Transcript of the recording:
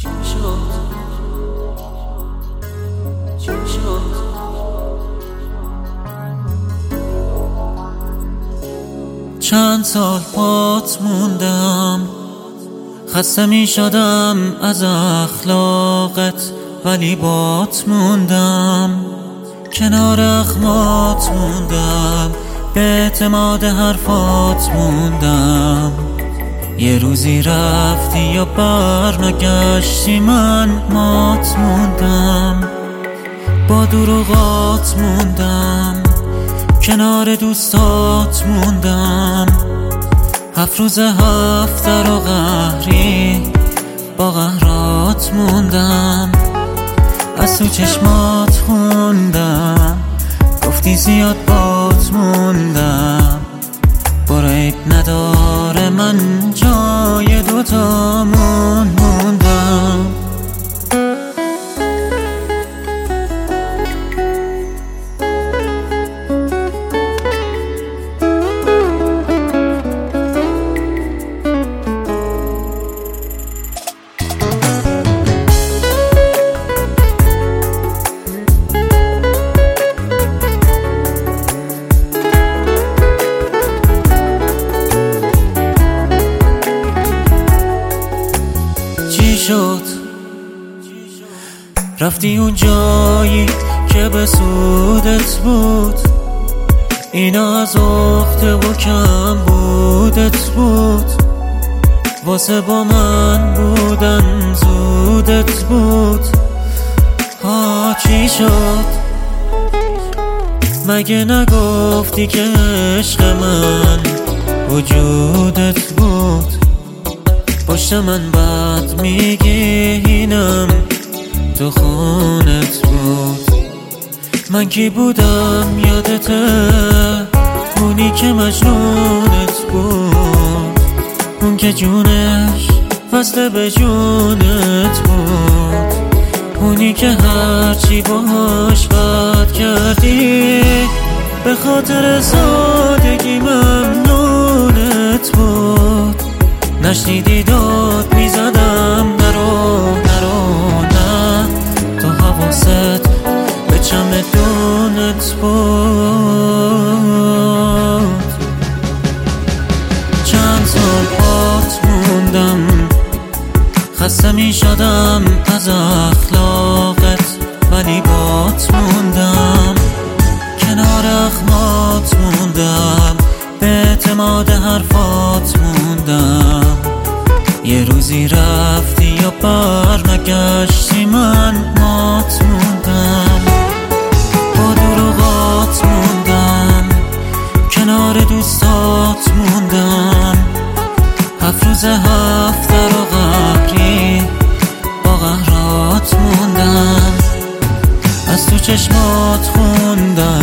چند سال پات موندم، خسته می شدم از اخلاقت، ولی بات موندم. کنار اخمات موندم، به اعتماد حرفات موندم. یه روزی رفتی یا برنگشتی، من مات موندم. با دروغات موندم، کنار دوستات موندم. 7 روز 7 در و قهری با قهرات موندم. از تو چشمات خوندم، گفتی زیاد بات موندم. برو عیب نداره، من جای دوتامون موندم. شد رفتی اون جایی که به سودت بود، اینا از عقده و کم بودت بود. واسه با من بودن زودت بود. چی شد؟ مگه نگفتی که عشق من وجودت بود؟ پشت من بد میگی، اینم تو خونت بود. من کی بودم یادته؟ اونی که مجنونت بود، اون که جونش وصله به جونت بود. اونی که هرچی باهاش بد کردی، به خاطر سادگی ممنونت بود. نشنیدی داد میزدم، نرو نه، تو حواست به چمدونت بود. چند سال پات موندم، خسته می شدم از اخلاقت، ولی بات موندم. کنار اخمات موندم، به اعتماد حرفات موندم. یه روزی رفتی یا برنگشتی، من مات موندم. با دروغات موندم، کنار دوستات موندم. 7 روز 7 در و قهری با قهرات موندم. از تو چشمات خوندم،